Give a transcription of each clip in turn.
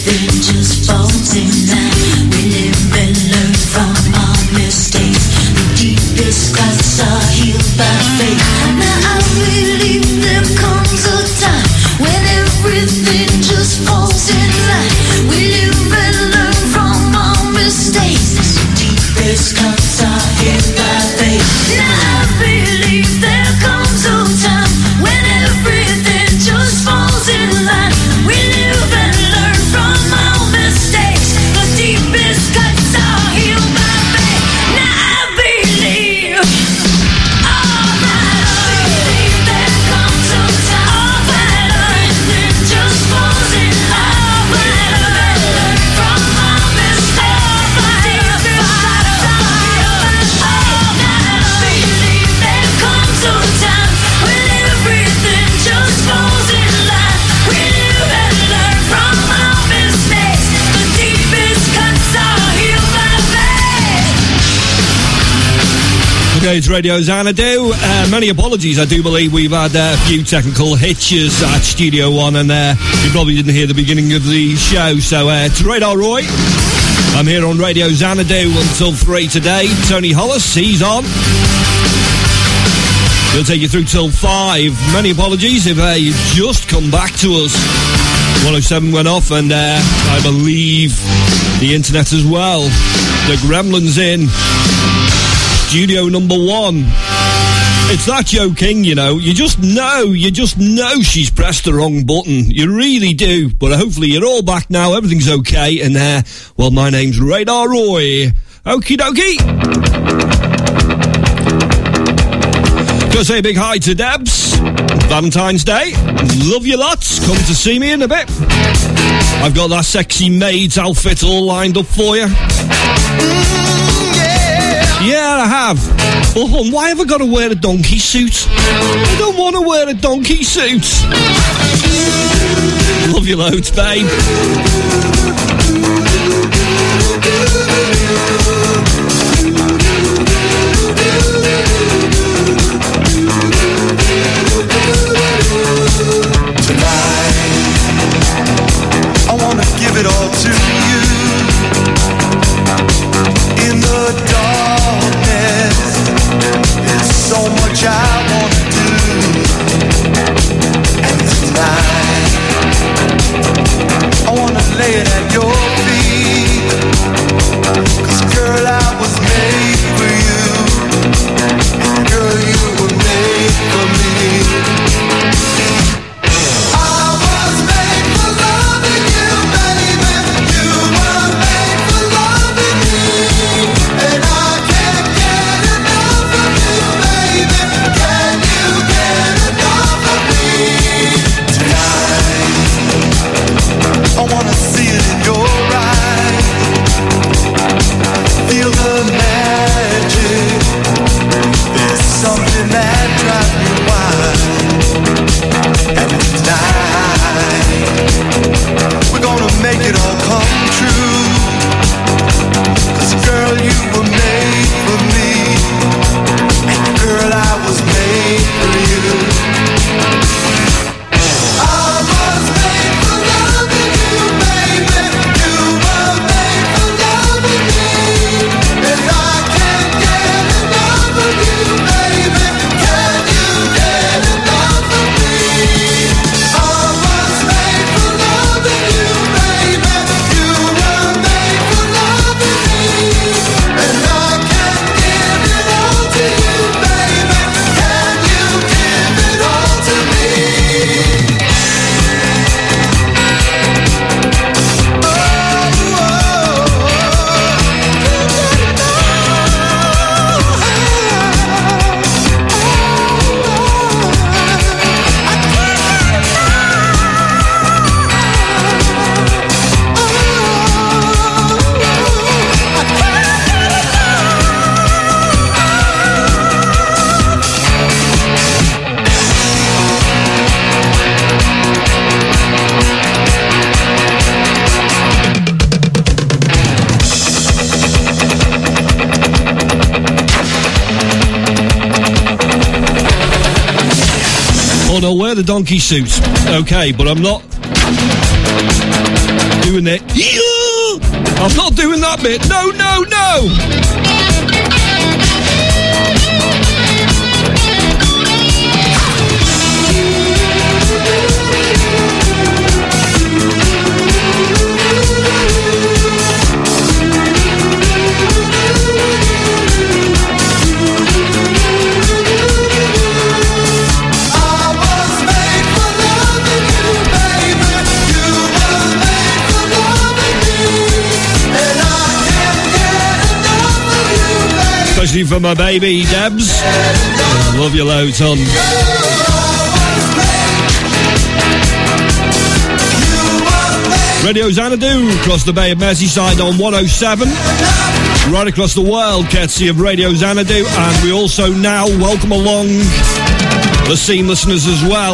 everything just falls in line. We live and learn from our mistakes. The deepest cuts are healed by faith. Now I believe there comes a time when everything just falls in line. We live and learn from our mistakes. The deepest cuts are healed by faith. Now I believe there comes a time when everything just falls in line. We live and learn from our mistakes. The deepest cuts are healed by faith. Now I believe. There comes a time when everything just falls in line. We live and learn from our mistakes. The deepest cuts are healed by faith. Now I believe there comes a time when everything just falls in line. We live and learn from our mistakes. The deepest cuts are healed by faith. Okay, it's Radio Xanadu. Many apologies. I do believe we've had a few technical hitches at Studio One, and you probably didn't hear the beginning of the show. So it's Radar Roy. I'm here on Radio Xanadu until 3 today. Tony Hollis, he's on. He'll take you through till 5. Many apologies if you just come back to us. 107 went off, and I believe the internet as well. The Gremlins in. Studio number 1. It's that Joe King, you know. You just know she's pressed the wrong button. You really do. But hopefully you're all back now. Everything's okay. And, well, my name's Radar Roy. Okie dokie. Gotta say a big hi to Debs. Valentine's Day. Love you lots. Come to see me in a bit. I've got that sexy maid's outfit all lined up for you. Yeah, I have. But why have I got to wear a donkey suit? I don't want to wear a donkey suit. Love you loads, babe. Tonight, I want to give it all to you. In the darkness, there's so much I want to do. And tonight, I want to lay it at your feet. 'Cause girl, I was made for you. And girl, you were made for me. I wanna see it in your eyes. Feel the magic. There's something that drives me wild. And tonight, we're gonna make it all come true. 'Cause girl, you were made for me. And girl, I was made for you. I'll wear the donkey suit, okay, but I'm not doing it. Yeah! I'm not doing that bit. No, no, no! Especially for my baby, Debs. Love you loads, hon. Radio Xanadu across the Bay of Merseyside on 107. Right across the world, courtesy of Radio Xanadu. And we also now welcome along the Scene listeners as well.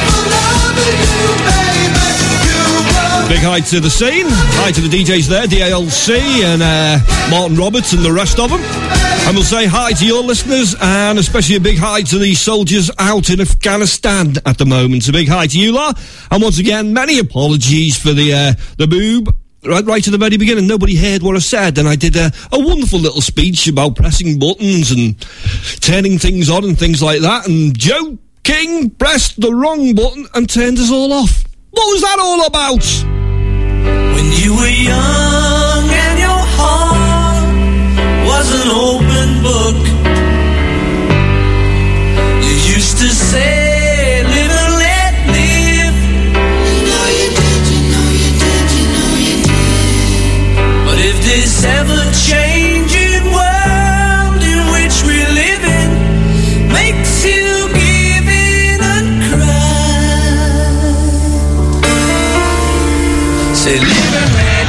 Big hi to the Scene. Hi to the DJs there, DALC and Martin Roberts and the rest of them. And we'll say hi to your listeners, and especially a big hi to the soldiers out in Afghanistan at the moment. A big hi to you lot. And once again, many apologies for the boob. Right at the very beginning, nobody heard what I said, and I did a wonderful little speech about pressing buttons and turning things on and things like that, and Joe King pressed the wrong button and turned us all off. What was that all about? When you were young and your heart was an open book, you used to say, live and let live. You know you did, you know you did, you know you did. But if this ever-changing world in which we live in makes you give in and cry, say live and let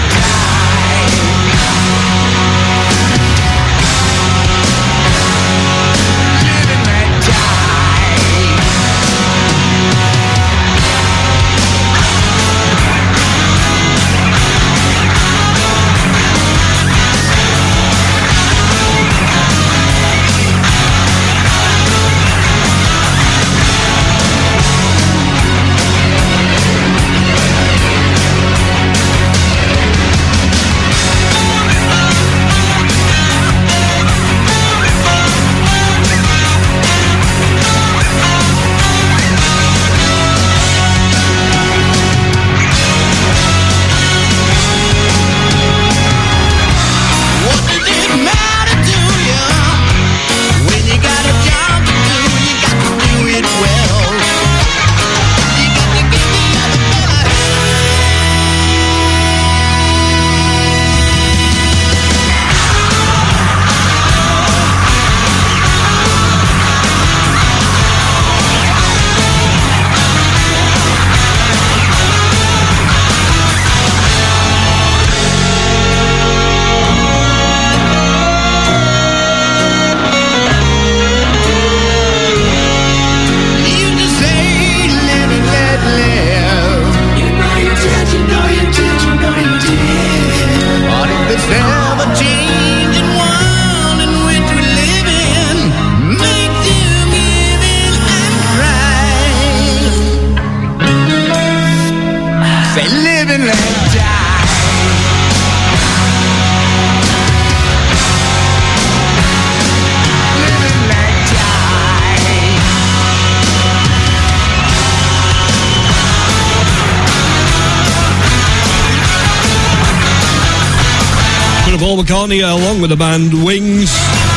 Paul McCartney along with the band Wings,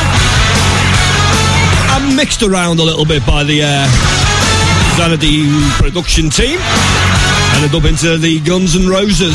and mixed around a little bit by the Xanadu production team, ended up into the Guns N' Roses.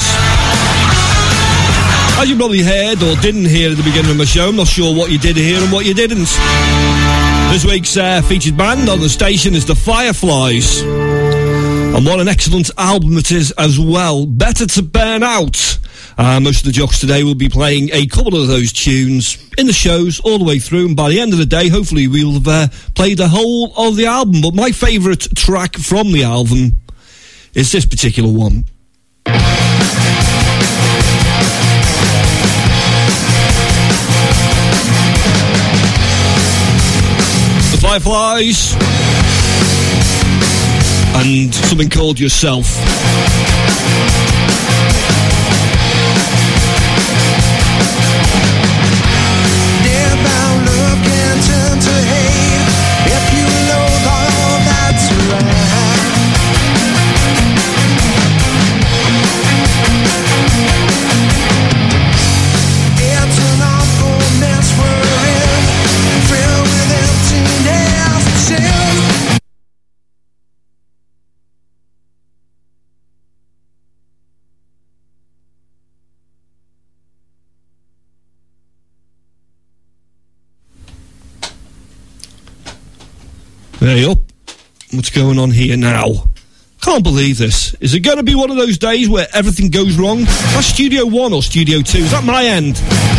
As you probably heard or didn't hear at the beginning of my show, I'm not sure what you did hear and what you didn't. This week's featured band on the station is the Fireflies, and what an excellent album it is as well. Better to Burn Out. Most of the jocks today will be playing a couple of those tunes in the shows all the way through, and by the end of the day, hopefully we'll have played the whole of the album. But my favourite track from the album is this particular one. The Fireflies and something called Yourself. Hey up. What's going on here now? Can't believe this. Is it going to be one of those days where everything goes wrong? That's Studio 1 or Studio 2? Is that my end?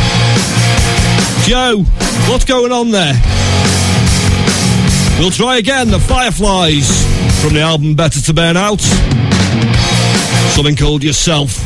Joe, what's going on there? We'll try again. The Fireflies from the album Better to Burn Out. Something called Yourself.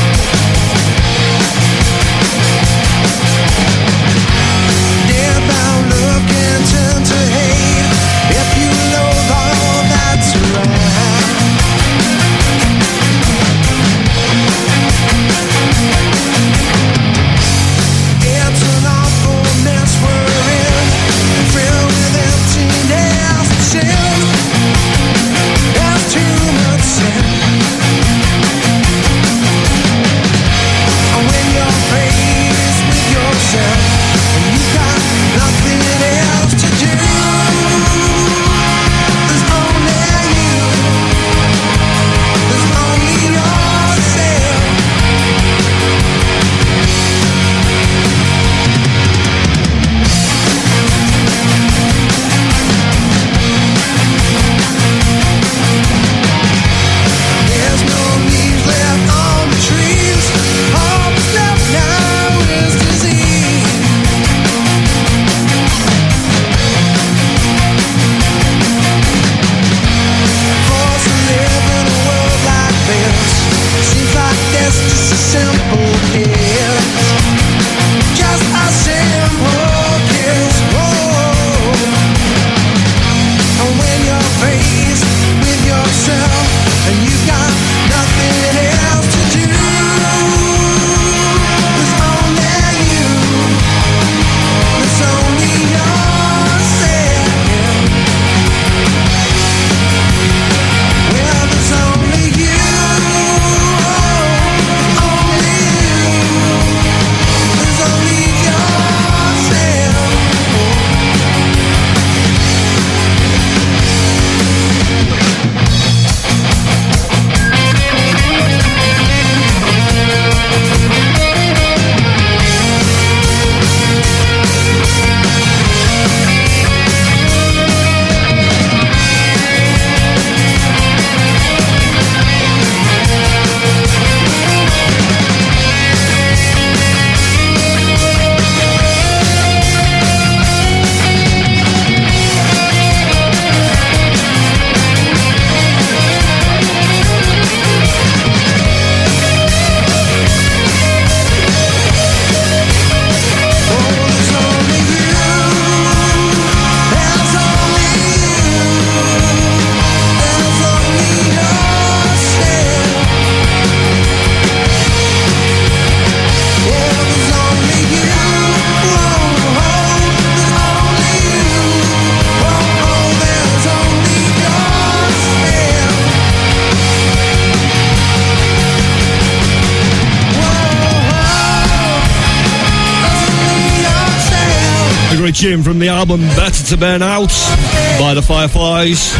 Tune from the album Better to Burn Out by the Fireflies.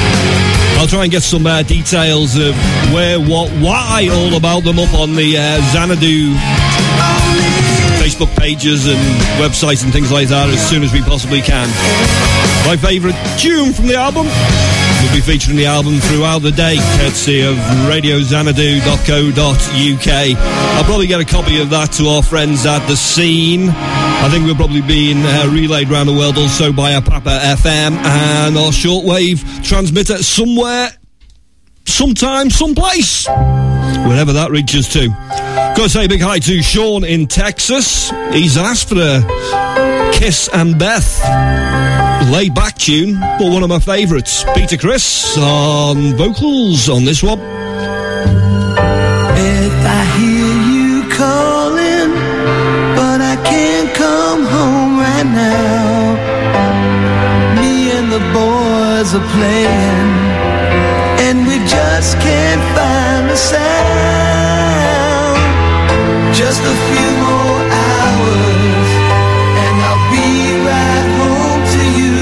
I'll try and get some details of where, what, why, all about them up on the Xanadu Facebook pages and websites and things like that as soon as we possibly can. My favourite tune from the album will be featuring the album throughout the day, courtesy of radioxanadu.co.uk. I'll probably get a copy of that to our friends at The Scene. I think we'll probably be relayed around the world also by our Papa FM and our shortwave transmitter somewhere, sometime, someplace, wherever that reaches to. Got to say a big hi to Sean in Texas. He's asked for a Kiss and Beth laid back tune, but one of my favourites. Peter Criss on vocals on this one. Beth, I hear you calling, but I can't come home right now. Me and the boys are playing, and we just can't find a sound. Just a few more hours, and I'll be right home to you.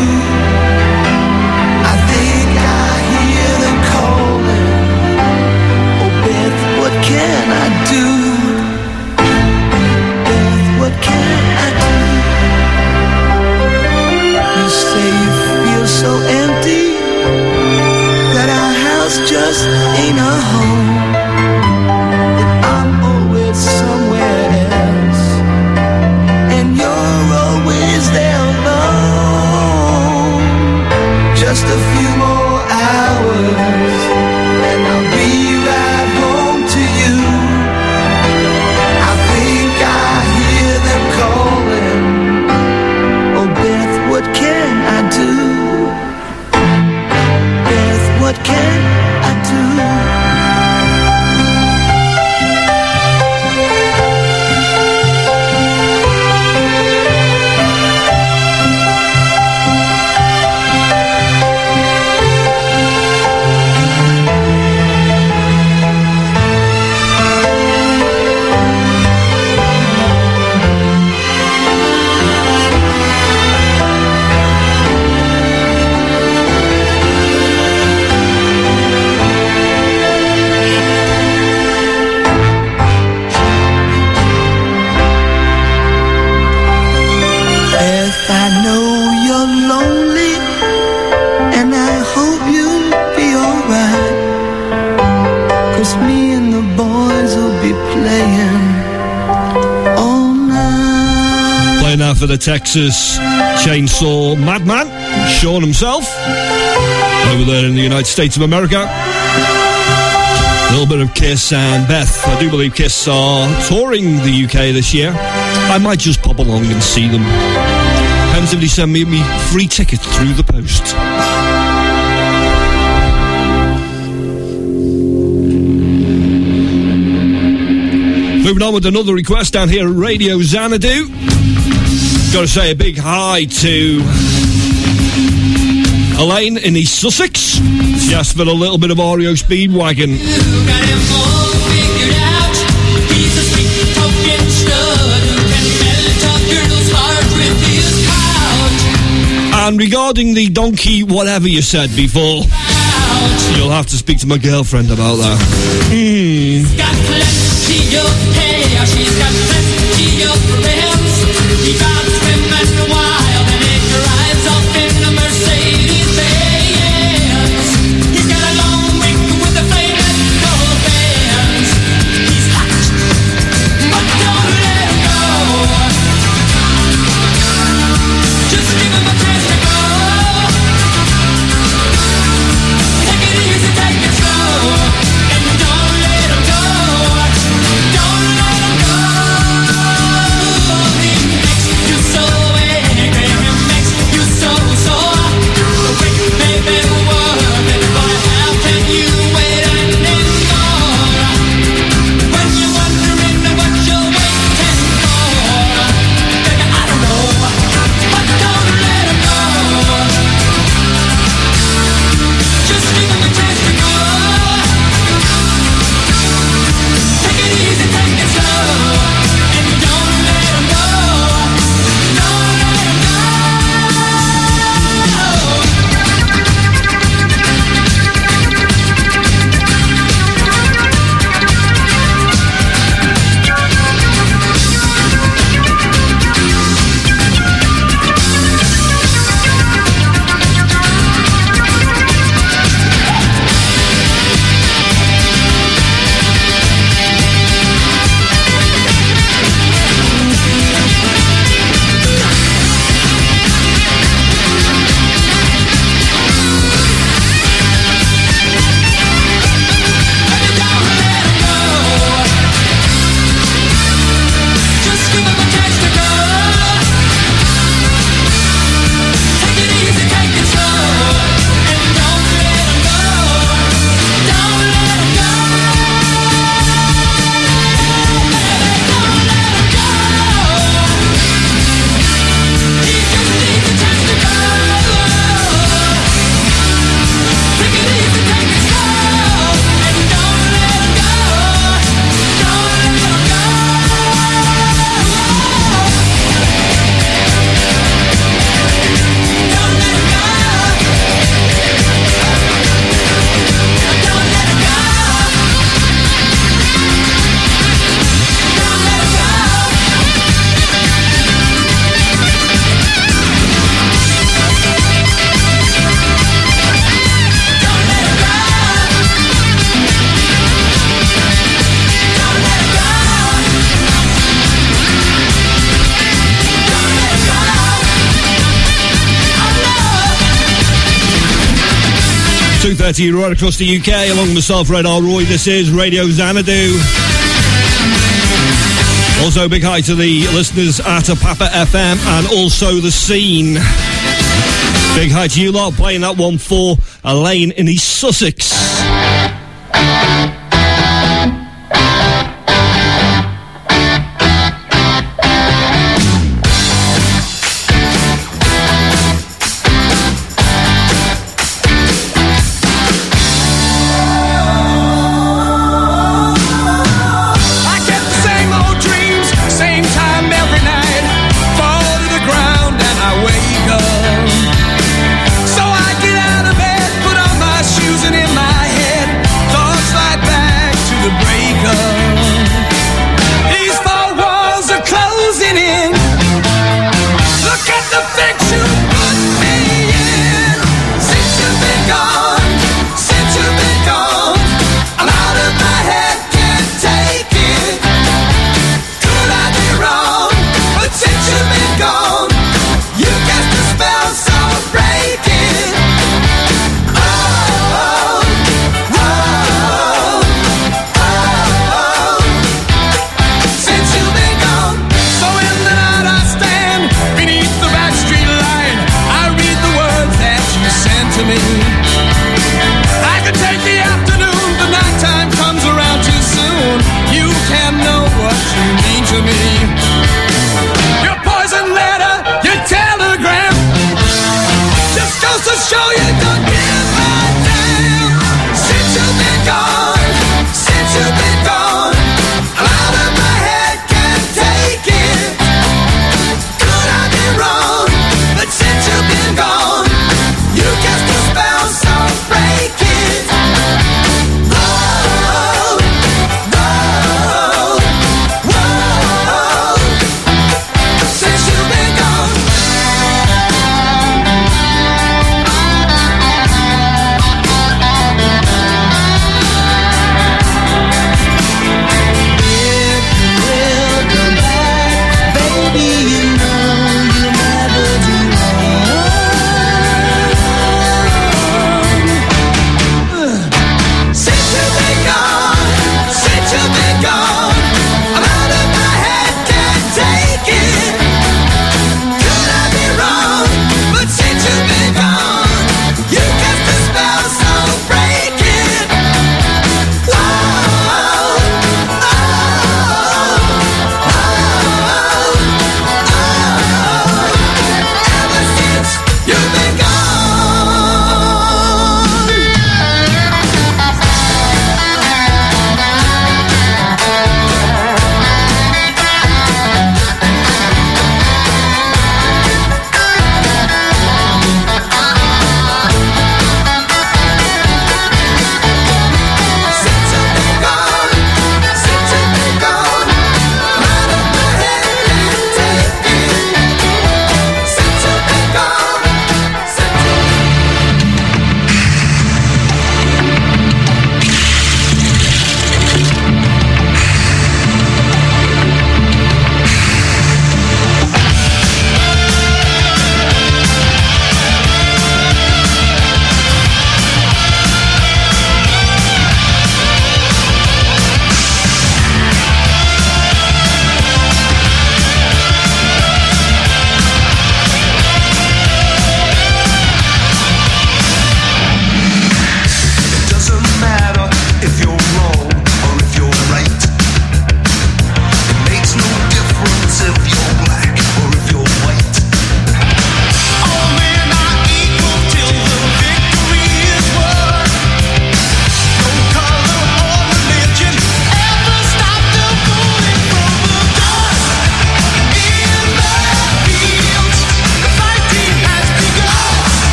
I think I hear them calling. Oh, Beth, what can I do? Beth, what can I do? You say you feel so empty. be playing all night. Playing now for the Texas Chainsaw Madman, Sean himself, over there in the United States of America. A little bit of Kiss and Beth. I do believe Kiss are touring the UK this year. I might just pop along and see them. Depends if they send me free tickets through the post. Moving on with another request down here at Radio Xanadu. Got to say a big hi to Elaine in East Sussex. She asked for a little bit of REO Speedwagon. And regarding the donkey whatever you said before, you'll have to speak to my girlfriend about that. She's got plenty of hair, she's got plenty of friends. He drives him in a while and he drives off in a Mercedes-Benz. He's got a long wing with a flame that gold bands. He's hot, but don't let him go. Just give him a chance to go. Take it easy, take it slow, and don't let him go. Don't let him go. He makes you so angry, he makes you so sore. The way you made me work, and boy, how can you wait anymore? When you're wondering what you're waiting for, baby, I don't know, but don't let him go. Just give him a chance to go. Take it easy, take it slow, and don't let him go. Don't let him go. Just give him a chance to go. Take it easy, take it slow, and don't let him go. Don't let him go. Don't let him go. He just needs a chance to go. Take it easy, take it slow, and don't let him go. Don't let him go. Don't let him go. Don't let him go. Don't let him go. 2:30 right across the UK, along with myself, Red R. Roy. This is Radio Xanadu. Also, big hi to the listeners at Papa FM and also The Scene. Big hi to you lot, playing that one for Elaine in East Sussex. I get the same old dreams, same time every night. Fall to the ground and I wake up. So I get out of bed, put on my shoes, and in my head thoughts like that.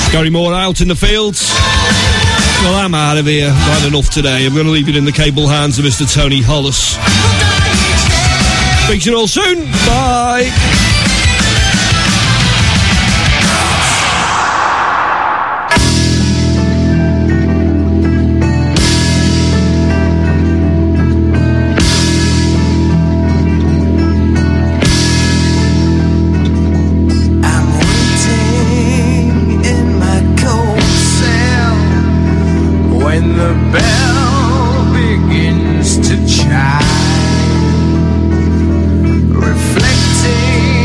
Gary Moore out in the fields. Well, I'm out of here. I've had enough today. I'm going to leave it in the capable hands of Mr. Tony Hollis. Speak to you all soon. Bye. Reflecting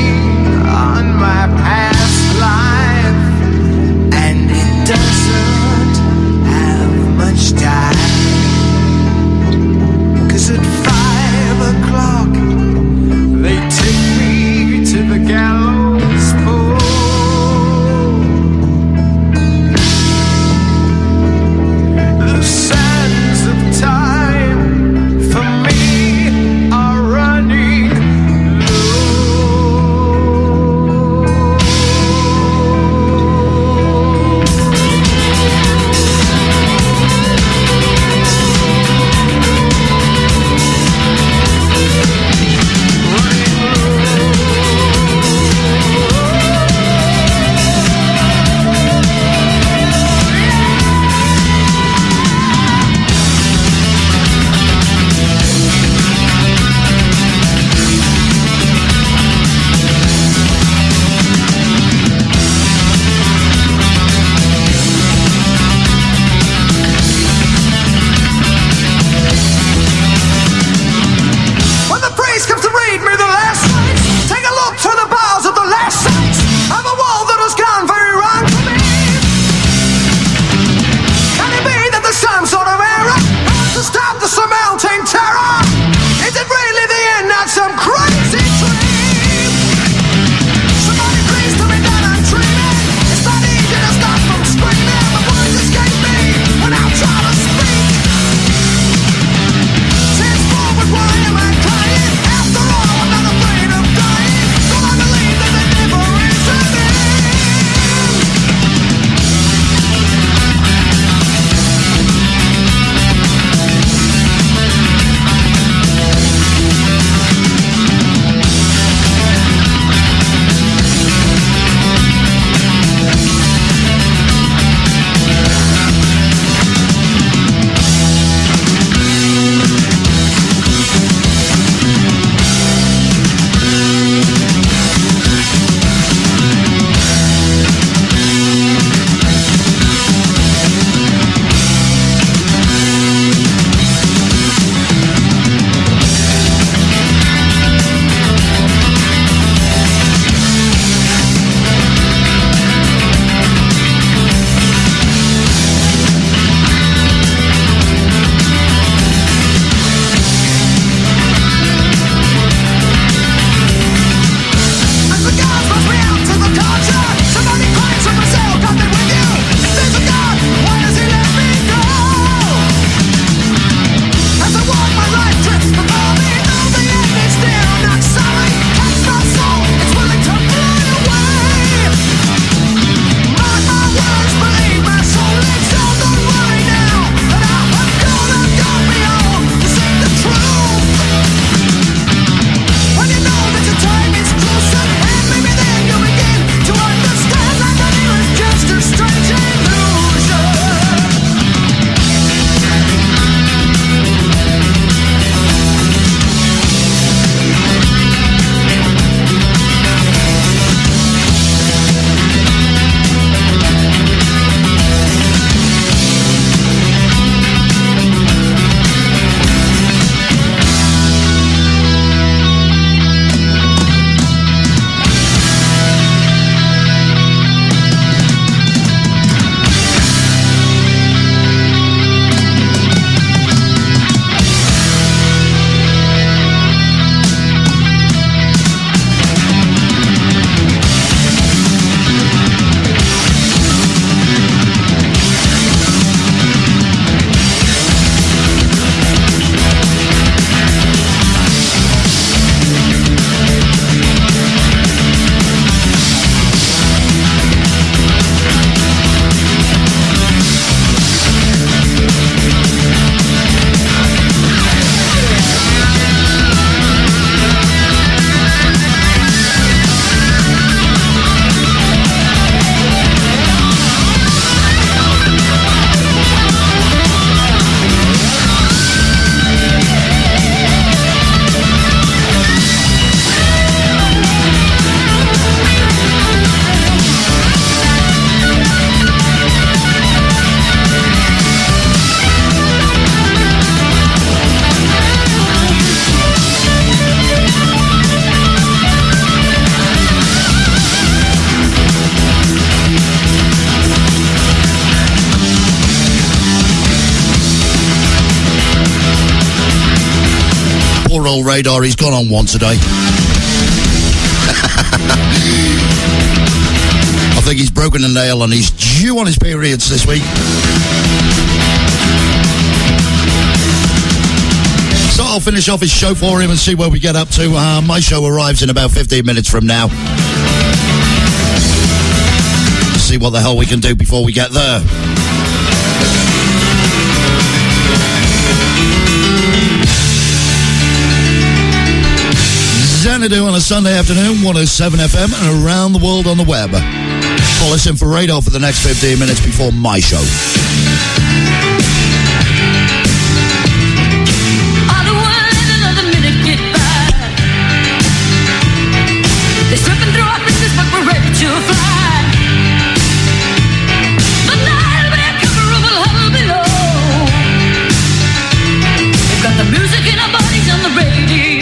Poor old Radar, he's gone on one today. I think he's broken a nail and he's due on his periods this week. So I'll finish off his show for him and see where we get up to. My show arrives in about 15 minutes from now. See what the hell we can do before we get there. Xanadu on a Sunday afternoon, 107 FM, and around the world on the web. Call us in for Radar for the next 15 minutes before my show. I don't want another minute get by. They're slipping through our fingers, but we're ready to fly. The night will be a cover of a huddle below. We've got the music in our bodies on the radio.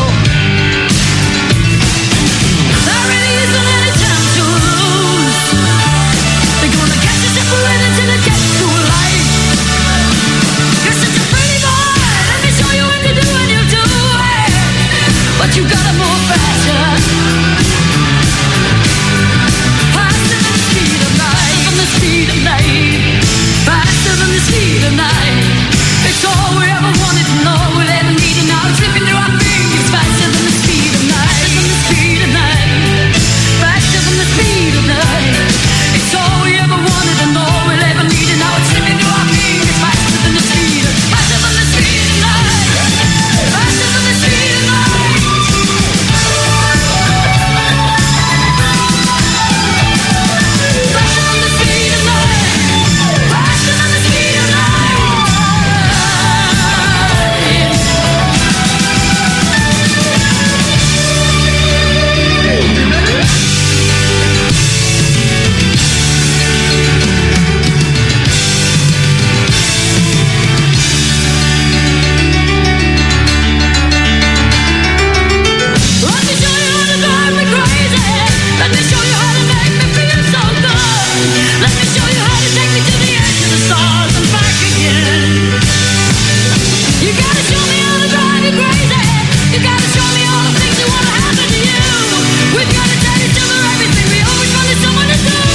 There really isn't any time to lose. They're gonna catch us separated till it gets too light. You're such a pretty boy. Let me show you what to do when you do it. But you gotta move faster. Faster than the speed of light. From the speed of light. Faster than the speed of light. It's all we ever wanted to know. We'll ever need it now. It's slipping through our fingers. Faster than the speed of light. Faster than the speed of light. Faster than the speed of light. It's all we ever wanted to know. We'll ever need it now. It's slipping through our fingers. Faster than the speed of light. Faster than the speed of light. Faster than the speed of light. Faster than the speed of light. Faster than the speed of light. Let me show you how to drive me crazy. Let me show you how to make me feel so good. Let me show you how to take me to the edge of the stars and back again. You gotta show me how to drive you crazy. You gotta show me all the things that wanna happen to you. We've gotta tell each other everything we always wanted someone to do.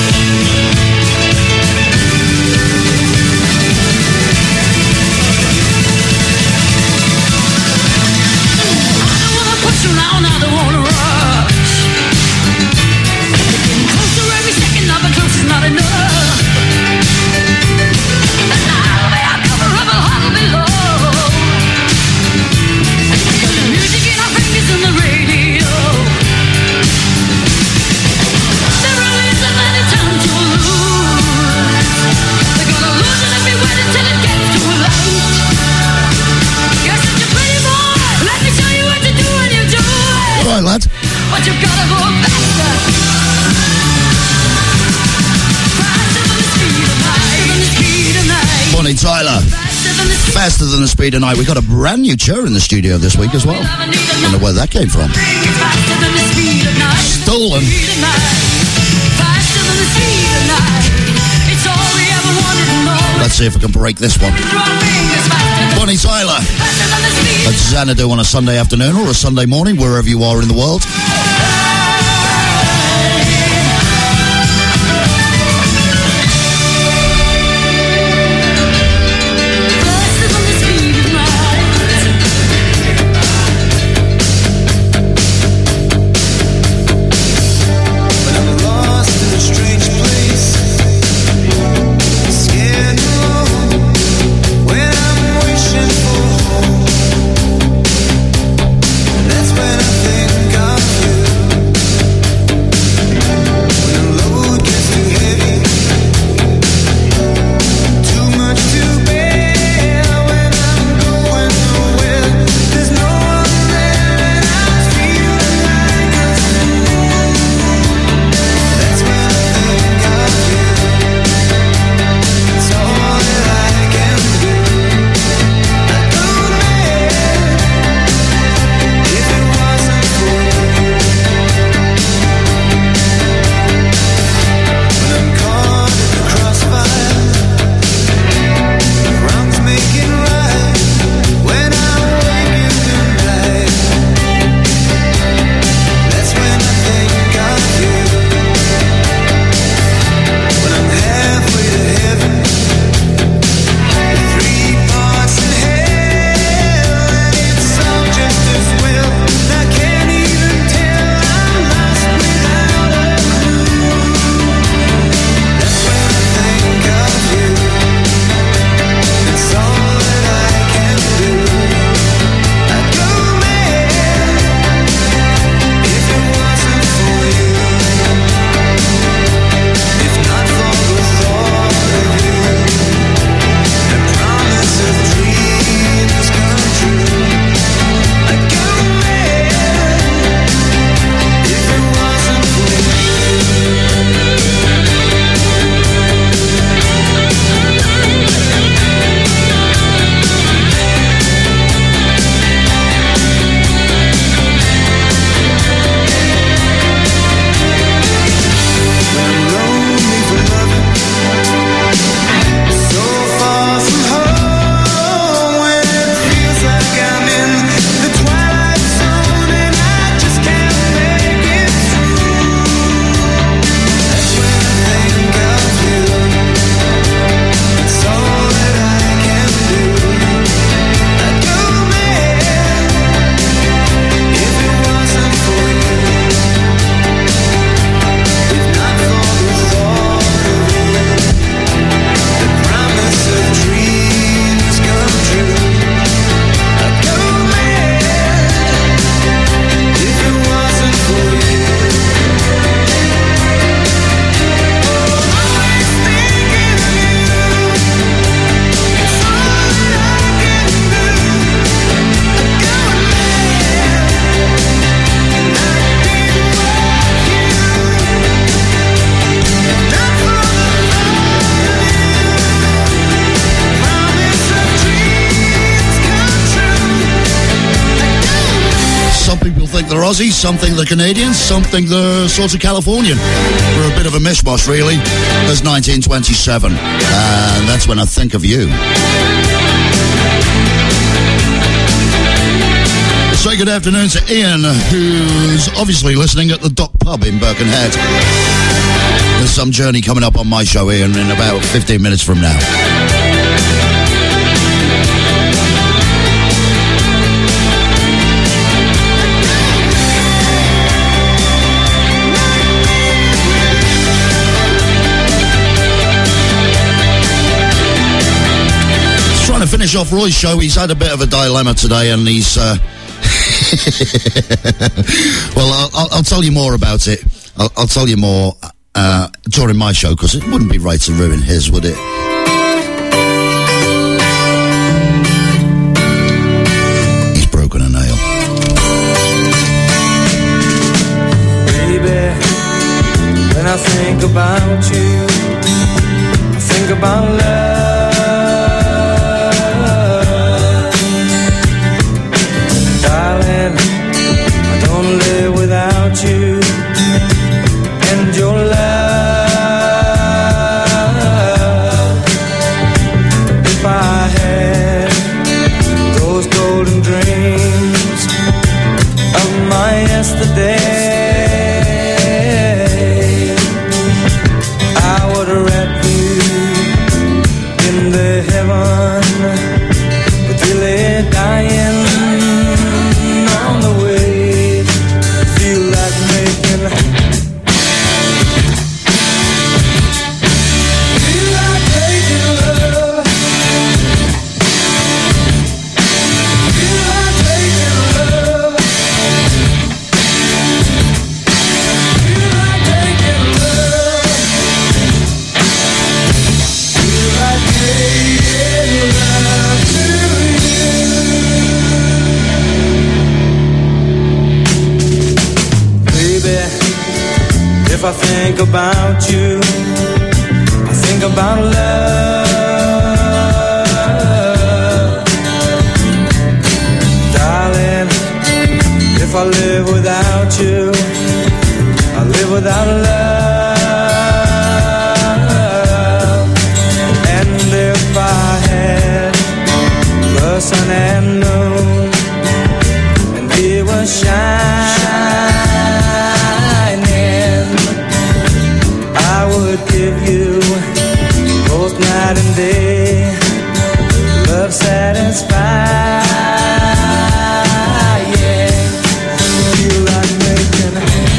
I don't wanna push around, I don't wanna rush. Getting closer every second, now but close is not enough. The night will be a cover of a huddle below. Got the music in our fingers and the radio. There really isn't any time to lose. They're gonna lose it if we wait until it gets too late. You're such a pretty boy. Let me show you what to do when you do it. All right, lad. But you gotta go faster. Faster than the speed of light. Faster than the speed of light. Bonnie Tyler. Faster than the speed Faster than the speed of night. We got a brand new chair in the studio this week as well. Don't know where that came from. Faster than the speed of light. Stolen. Speed of light. Faster than the speed of light. It's all we ever wanted to know. Let's see if I can break this one. Through our fingers, faster Bonnie Tyler. than the speed At Xanadu on a Sunday afternoon or a Sunday morning, wherever you are in the world. faster than the speed of light. When I'm lost in a strange place, scared and alone. When I'm wishing for home, that's when I think of you. Aussie, something the Canadian, something the sort of Californian. We're a bit of a mishmash, really. That's 1927, and that's when I think of you. Say good afternoon to Ian, who's obviously listening at the Dock Pub in Birkenhead. There's some journey coming up on my show, Ian, in about 15 minutes from now. Trying to finish off Roy's show. He's had a bit of a dilemma today, and he's... well, I'll tell you more about it. I'll tell you more during my show, because it wouldn't be right to ruin his, would it? He's broken a nail. Baby, when I think about you, I think about love. Darling, I don't live without you and your love. If I had those golden dreams of my yesterday, I would wrap you in the heaven, but really dying on the way. Feel like making love. Feel like making love. Feel like making love. Feel like making love to you. Baby, if I think about you, I think about love. Darling, if I live without you, I live without love. And if I had the sun and moon, and it was shining, I would give you both night and day love satisfied. Yeah, feel like making.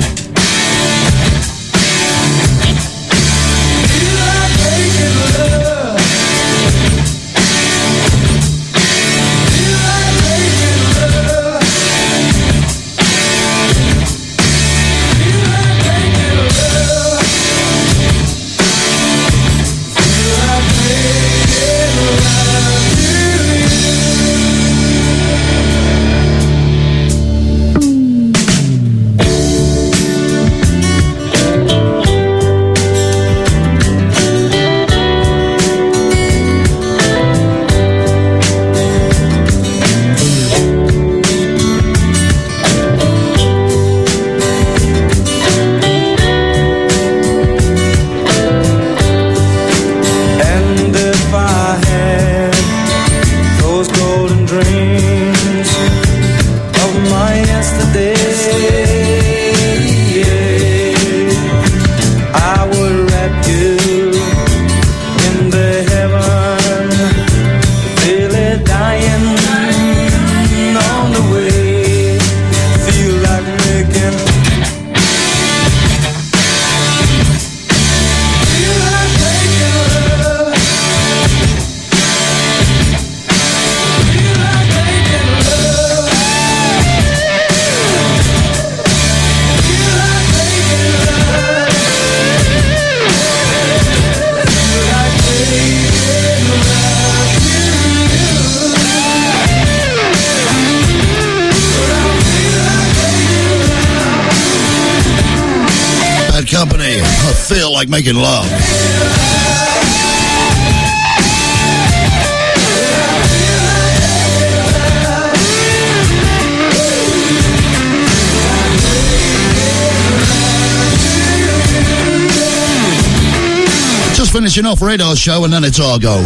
Feel like making love. Feel like making love. Feel like making love. Feel like making love to And if I had those golden dreams of my yesterday, I would wrap you in the heaven, really dying on the way. Feel like making. Feel like making love. Feel like making love. Feel like making love. Feel like making love to you. Bad Company, I feel like making love. just finishing off Radar's show, and then it's our go.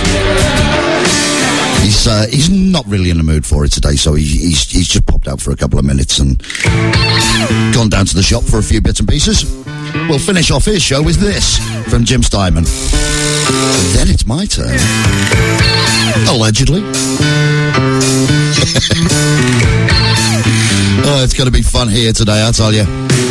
He's not really in the mood for it today, so he's just popped out for a couple of minutes and gone down to the shop for a few bits and pieces. We'll finish off his show with this from Jim Steinman. Then it's my turn. Allegedly. Oh, it's going to be fun here today, I tell you.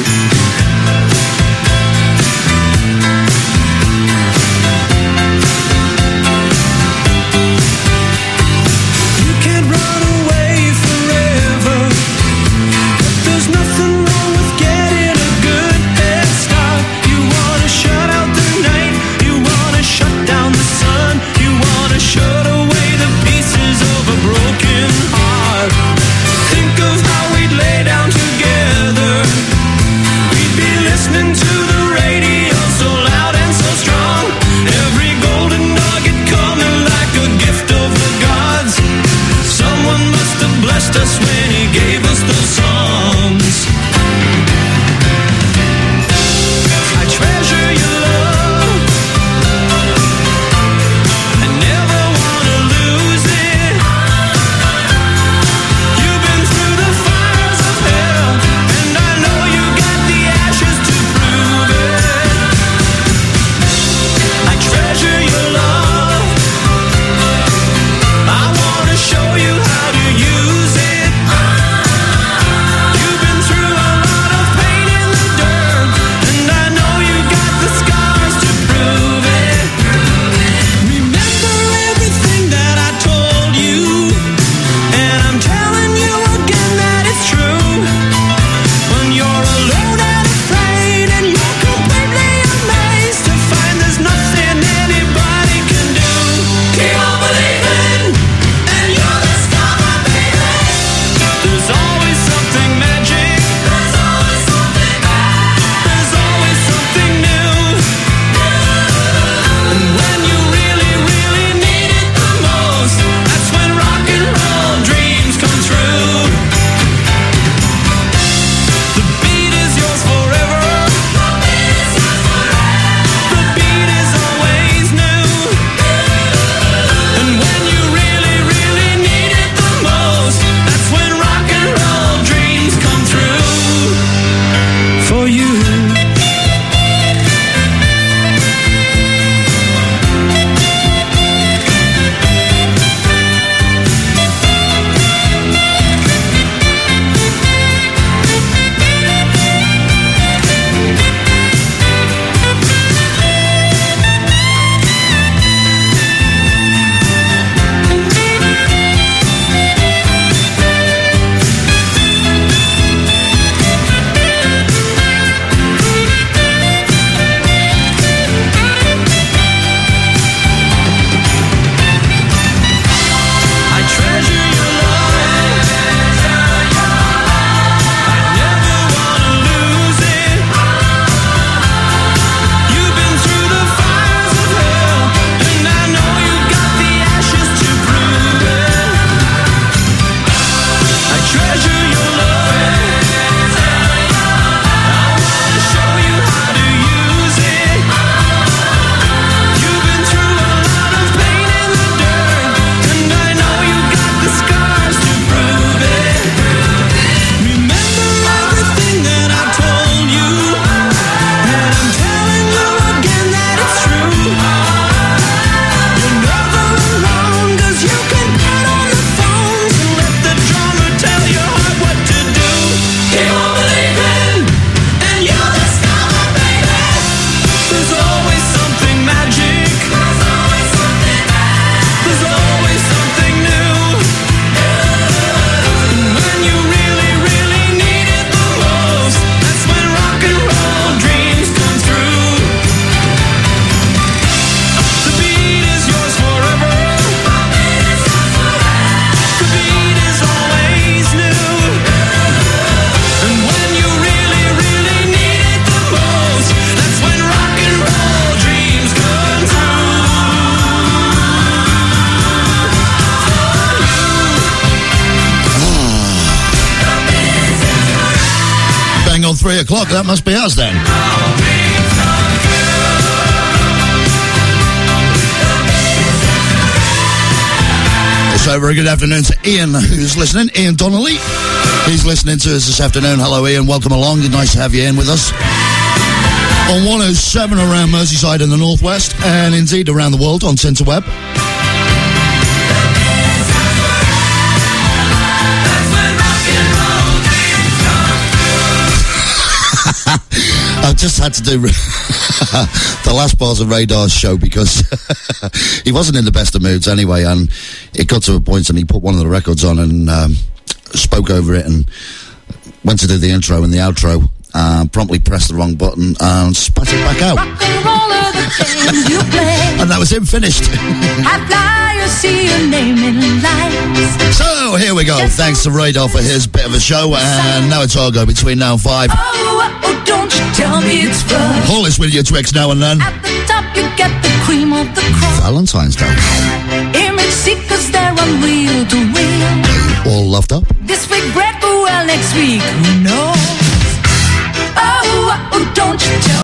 Us when he gave us those songs. I treasure your love. I never wanna lose it. You've been through the fires of hell, and I know you got the ashes to prove it. I treasure your love. I wanna show you how to use it. On 3 o'clock, that must be us then. Also, very good afternoon to Ian, who's listening. Ian Donnelly. He's listening to us this afternoon. Hello, Ian. Welcome along. Nice to have you in with us. On 107 around Merseyside in the northwest, and indeed around the world on Tinterweb. I just had to do the last bars of Radar's show because he wasn't in the best of moods anyway, and it got to a point and he put one of the records on and spoke over it and went to do the intro and the outro, promptly pressed the wrong button and spat it back out. Rock and roll are the games you play. And that was him finished. I fly, you see your name in lights. So here we go. Thanks to Radar for his bit of a show, and now it's all go between now and 5. Oh, don't you tell me it's fun. Haul is with you, Twix, now and then. At the top you get the cream of the crop. Valentine's Day. Image seekers, they're unreal to real. All loved up. This week break, well, next week, who knows? Oh, don't you tell